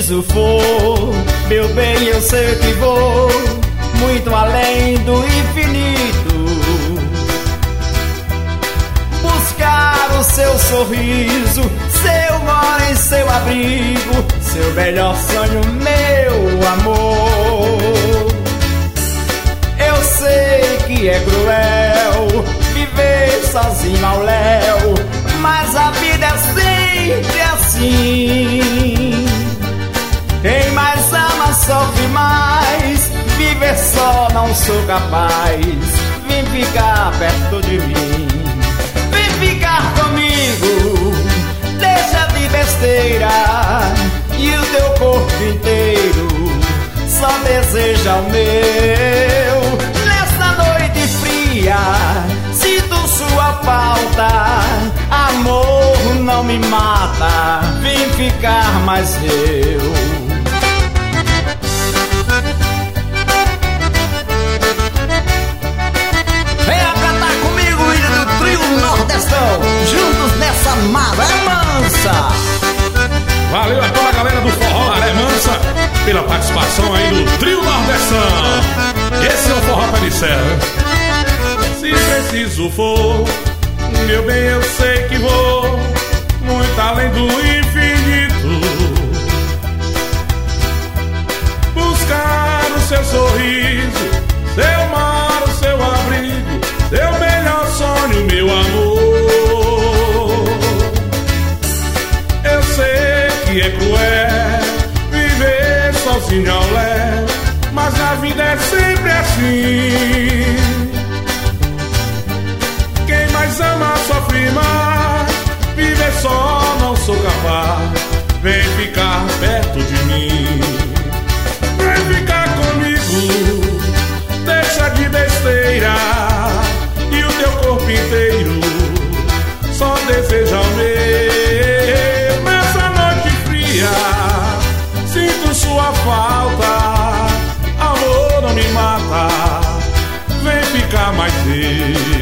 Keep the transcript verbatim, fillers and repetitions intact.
preciso for, meu bem, eu sei que vou muito além do infinito. Buscar o seu sorriso, seu mor em seu abrigo, seu melhor sonho, meu amor. Eu sei que é cruel viver sozinho ao léu, mas a vida é sempre assim. Quem mais ama sofre mais, viver só não sou capaz. Vem ficar perto de mim, vem ficar comigo, deixa de besteira, e o teu corpo inteiro só deseja o meu. Nesta noite fria sinto sua falta, amor não me mata, vem ficar mais eu. Venha cantar comigo, ilha do trio Nordestão, juntos nessa maré mansa. Valeu a toda a galera do Forró Maré Mansa pela participação aí do trio Nordestão. Esse é o Forró Pé de Serra. Se preciso for, meu bem, eu sei que vou muito além do infinito. Buscar o seu sorriso, seu mar, o seu abrigo, seu melhor sonho, meu amor. Eu sei que é cruel viver sozinho ao léu, mas a vida é sempre assim. Quem mais ama sofre mais, viver só não sou capaz. Vem ficar perto de mim, vem ficar comigo, deixa de besteira, e o teu corpo inteiro só deseja o meu. Nessa noite fria sinto sua falta, amor não me mata, vem ficar mais eu.